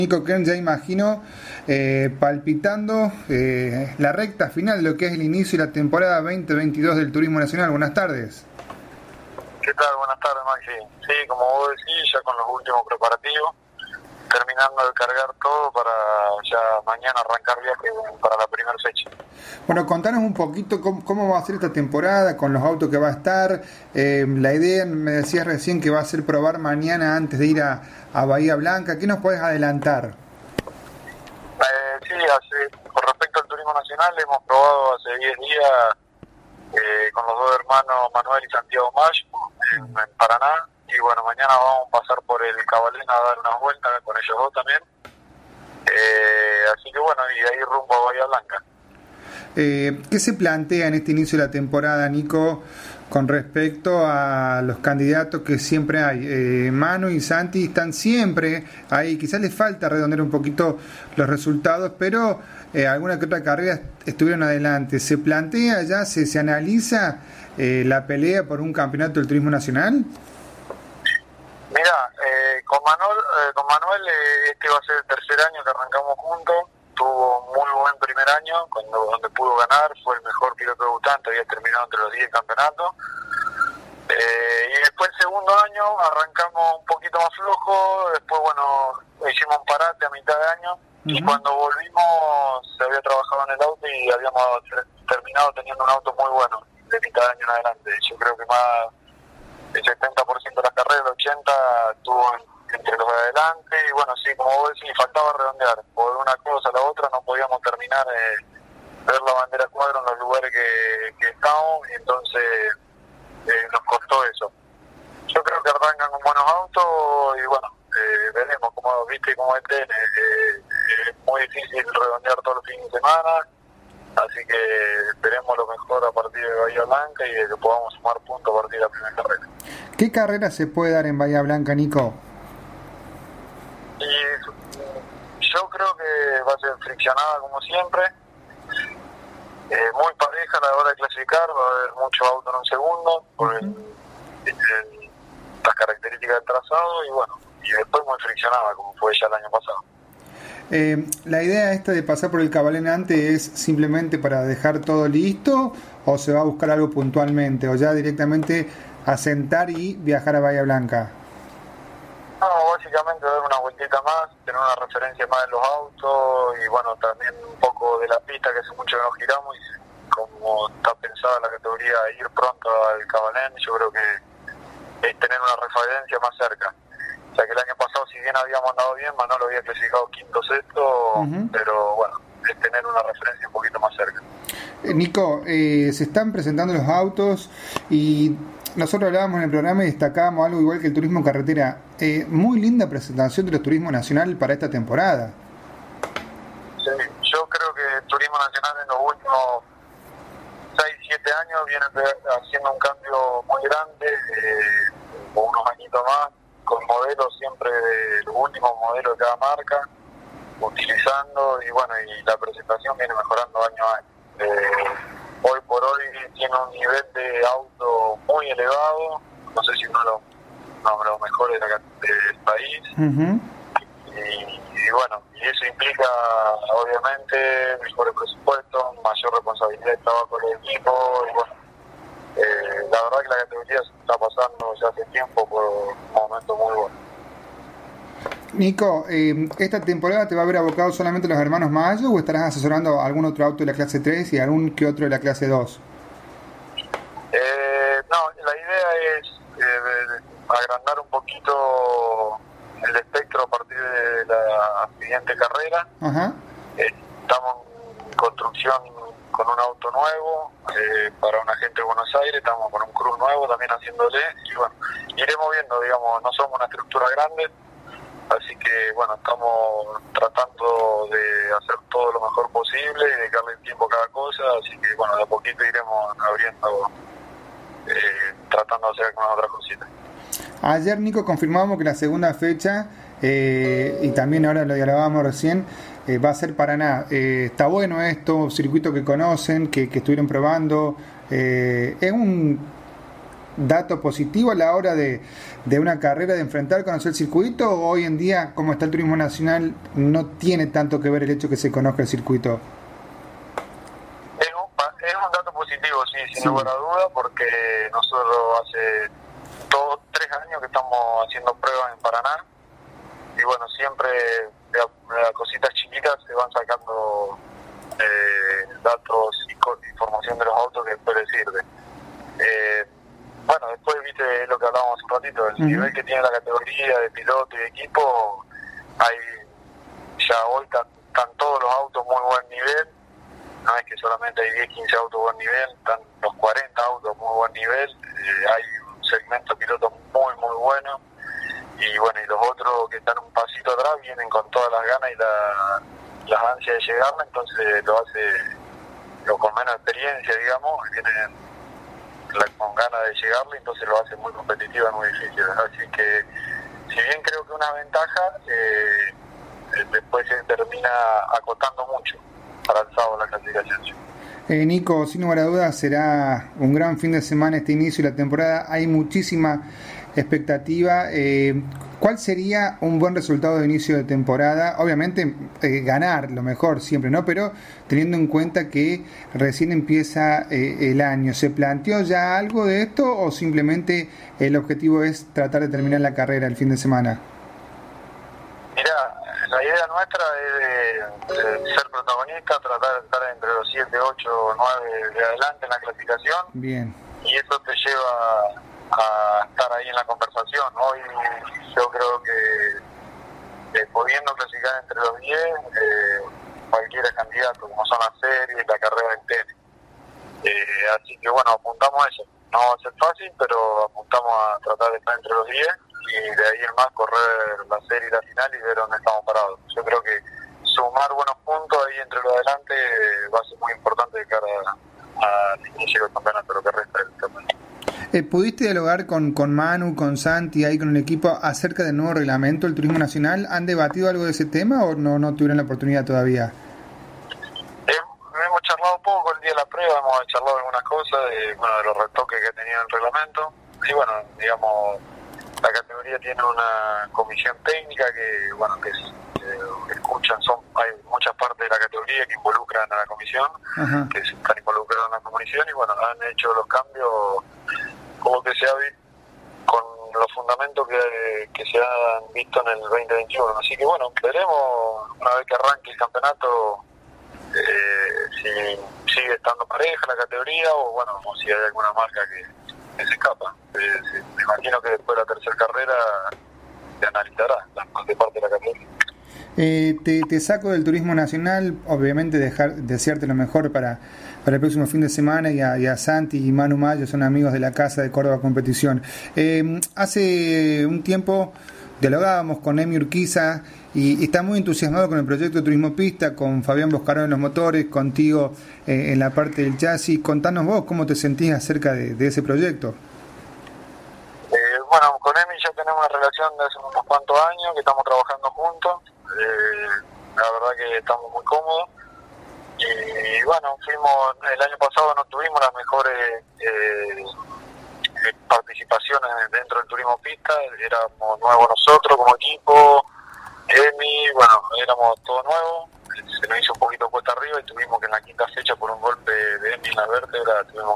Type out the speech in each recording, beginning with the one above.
Nico Kern, ya imagino palpitando la recta final de lo que es el inicio de la temporada 2022 del Turismo Nacional. Buenas tardes. ¿Qué tal? Buenas tardes, Maxi. Sí, como vos decís, ya con los últimos preparativos, terminando de cargar todo para ya mañana arrancar viaje para la primera fecha. Bueno, contanos un poquito cómo va a ser esta temporada, con los autos que va a estar. La idea, me decías recién, que va a ser probar mañana antes de ir a Bahía Blanca. ¿Qué nos podés adelantar? Sí, con respecto al Turismo Nacional, hemos probado hace 10 días con los dos hermanos Manuel y Santiago Mayo en Paraná. Y bueno, mañana vamos a pasar por el Cabalén a dar unas vueltas con ellos dos también. Así que bueno, y de ahí rumbo a Bahía Blanca. ¿Qué se plantea en este inicio de la temporada, Nico, con respecto a los candidatos que siempre hay? Manu y Santi están siempre ahí, quizás les falta redondear un poquito los resultados, pero alguna que otra carrera estuvieron adelante. ¿Se plantea ya, se analiza la pelea por un campeonato del Turismo Nacional? Mira, con Manuel este va a ser el tercer año que arrancamos juntos. Tuvo muy buen primer año, donde pudo ganar, fue el mejor piloto debutante, había terminado entre los 10 campeonatos. Y después el segundo año arrancamos un poquito más flojo, después bueno, hicimos un parate a mitad de año, y cuando volvimos se había trabajado en el auto y habíamos terminado teniendo un auto muy bueno de mitad de año en adelante. Yo creo que más el 70% de las carreras, el 80% estuvo entre los de adelante, y bueno, sí, como vos decís, faltaba redondear. Por una cosa a la otra no podíamos terminar ver la bandera cuadro en los lugares que estábamos, y entonces nos costó eso. Yo creo que arrancan con buenos autos, y bueno, veremos, como viste, como es muy difícil redondear todos los fines de semana, así que esperemos lo mejor a partir de Bahía Blanca y de que podamos sumar puntos a partir de la primera carrera. ¿Qué carrera se puede dar en Bahía Blanca, Nico? Y yo creo que va a ser friccionada como siempre, muy pareja a la hora de clasificar, va a haber mucho auto en un segundo por las características del trazado, y bueno, y después muy friccionada como fue ya el año pasado. ¿La idea esta de pasar por el Cabalén antes es simplemente para dejar todo listo, o se va a buscar algo puntualmente, o ya directamente asentar y viajar a Bahía Blanca? No, básicamente dar una vueltita más, tener una referencia más en los autos, y bueno, también un poco de la pista, que hace mucho que nos giramos, y como está pensada la categoría ir pronto al Cabalén, yo creo que es tener una referencia más cerca. O sea que el año pasado, si bien habíamos andado bien, Manolo había clasificado quinto, sexto, pero bueno, es tener una referencia un poquito más cerca. Nico, se están presentando los autos, y nosotros hablábamos en el programa y destacábamos algo igual que el turismo carretera. Muy linda presentación de los turismos nacional para esta temporada. Sí, yo creo que el turismo nacional en los últimos 6-7 años viene haciendo un cambio muy grande, o unos añitos más, con modelos siempre de los últimos modelos de cada marca, utilizando, y bueno, y la presentación viene mejorando año a año. Hoy por hoy tiene un nivel de auto muy elevado, no sé si uno de los mejores del país. Y bueno, y eso implica obviamente mejores presupuestos, mayor responsabilidad de trabajo del equipo, y bueno, la verdad que la categoría se está pasando ya hace tiempo por un momento muy bueno. Nico, ¿esta temporada te va a haber abocado solamente los hermanos Mayo, o estarás asesorando a algún otro auto de la clase 3 y algún que otro de la clase 2? No, la idea es agrandar un poquito el espectro a partir de la siguiente carrera. Estamos en construcción con un auto nuevo para una gente de Buenos Aires, estamos con un crew nuevo también haciéndole, y bueno, iremos viendo, digamos, no somos una estructura grande, así que bueno, estamos tratando de hacer todo lo mejor posible y dedicarle tiempo a cada cosa, así que bueno, de a poquito iremos abriendo, tratando de hacer algunas otras cositas. Ayer, Nico, confirmamos que la segunda fecha, y también ahora lo dialogábamos recién, va a ser Paraná. Está bueno esto, circuito que conocen, que estuvieron probando. Es dato positivo a la hora de una carrera, de enfrentar, conocer el circuito, o hoy en día, como está el turismo nacional, no tiene tanto que ver el hecho que se conozca el circuito? Es un dato positivo, sí, sin lugar a duda, porque nosotros hace 3 años que estamos haciendo pruebas en Paraná, y bueno, siempre de cositas chiquitas se van sacando datos y información de los autos que después les sirve. Bueno, después viste lo que hablábamos hace un ratito, el nivel que tiene la categoría de piloto y de equipo. Ya hoy están todos los autos muy buen nivel, no es que solamente hay 10, 15 autos buen nivel, están los 40 autos muy buen nivel, hay un segmento piloto muy muy bueno, y bueno, y los otros que están un pasito atrás vienen con todas las ganas y las ansias de llegarla, entonces lo hace con menos experiencia, digamos, tienen con ganas de llegarle, entonces lo hace muy competitivo y muy difícil. Así que, si bien creo que una ventaja, después se termina acotando mucho para el sábado la clasificación. Nico, sin lugar a dudas será un gran fin de semana este inicio de la temporada, hay muchísima expectativa. ¿Cuál sería un buen resultado de inicio de temporada? Obviamente ganar lo mejor siempre, ¿no? Pero teniendo en cuenta que recién empieza el año, ¿se planteó ya algo de esto o simplemente el objetivo es tratar de terminar la carrera el fin de semana? Mira, la idea nuestra es de ser protagonista, tratar de estar entre los 7, 8, 9 de adelante en la clasificación. Bien. Y eso te lleva a estar ahí en la conversación. Hoy yo creo que pudiendo clasificar entre los 10, cualquiera es candidato, como son las series, la carrera del tenis. Así que bueno, apuntamos a eso. No va a ser fácil, pero apuntamos a tratar de estar entre los 10 y de ahí en más correr la serie y la final y ver dónde estamos parados. Yo creo que sumar buenos puntos ahí entre los adelante va a ser muy importante de cara al inicio del campeonato, lo que resta del campeonato. ¿Pudiste dialogar con Manu, con Santi, ahí con el equipo, acerca del nuevo reglamento del turismo nacional? ¿Han debatido algo de ese tema o no tuvieron la oportunidad todavía? Hemos charlado poco el día de la prueba, hemos charlado algunas cosas de los retoques que tenía el reglamento. Y bueno, digamos, la categoría tiene una comisión técnica que escuchan, hay muchas partes de la categoría que involucran a la comisión, Ajá, que están involucrados en la comisión y bueno, han hecho los cambios como que se ha visto con los fundamentos que se han visto en el 2021. Así que bueno, veremos una vez que arranque el campeonato si sigue estando pareja la categoría o si hay alguna marca que se escapa. Me imagino que después de la tercera carrera se analizará la parte de la categoría. Te saco del turismo nacional, obviamente desearte lo mejor para el próximo fin de semana, y a Santi y Manu Mayo, son amigos de la casa de Córdoba Competición. Hace un tiempo dialogábamos con Emi Urquiza y está muy entusiasmado con el proyecto de Turismo Pista, con Fabián Boscarón en los motores, contigo en la parte del chasis. Contanos vos cómo te sentís acerca de ese proyecto. Bueno, con Emi ya tenemos una relación de hace unos cuantos años que estamos trabajando juntos. La verdad que estamos muy cómodos y bueno, el año pasado no tuvimos las mejores participaciones dentro del turismo pista, éramos nuevos nosotros como equipo, Emi, éramos todos nuevos, se nos hizo un poquito cuesta arriba y tuvimos que en la quinta fecha por un golpe de Emi en la vértebra tuvimos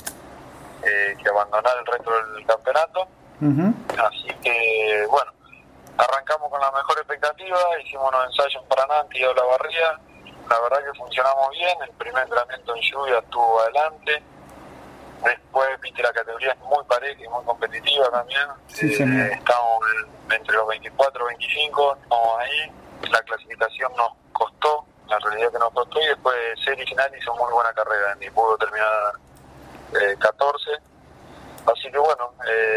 que abandonar el resto del campeonato. Uh-huh. Así que bueno, arrancamos con la mejor expectativa, hicimos unos ensayos en Paraná, en la barría, la verdad que funcionamos bien, el primer entrenamiento en lluvia estuvo adelante, después la categoría es muy pareja y muy competitiva también, sí, estamos entre los 24 y 25, estamos ahí, la clasificación nos costó, la realidad que nos costó, y después serie final hizo muy buena carrera, ni pudo terminar 14, así que bueno,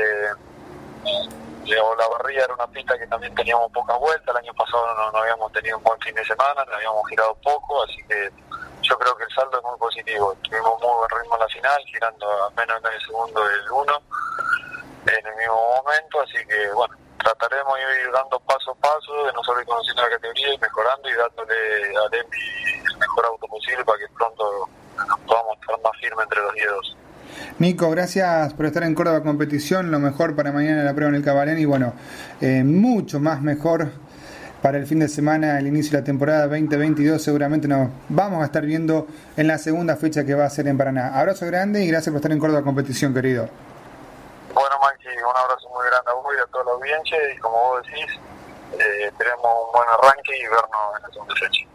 la barría era una pista que también teníamos pocas vueltas, el año pasado no habíamos tenido un buen fin de semana, no habíamos girado poco, así que yo creo que el saldo es muy positivo. Tuvimos muy buen ritmo en la final, girando a menos de segundo del 1 en el mismo momento, así que bueno, trataremos de ir dando paso a paso, de nosotros ir conociendo la categoría y mejorando y dándole a Emi el mejor auto posible para que pronto podamos estar más firmes entre los 10. Nico, gracias por estar en Córdoba Competición, lo mejor para mañana la prueba en el Cabalén y bueno, mucho más mejor para el fin de semana, el inicio de la temporada 2022. Seguramente nos vamos a estar viendo en la segunda fecha que va a ser en Paraná. Abrazo grande y gracias por estar en Córdoba Competición, querido. Bueno, Maxi, un abrazo muy grande a vos y a toda la audiencia y como vos decís, tenemos un buen arranque y vernos en la segunda fecha.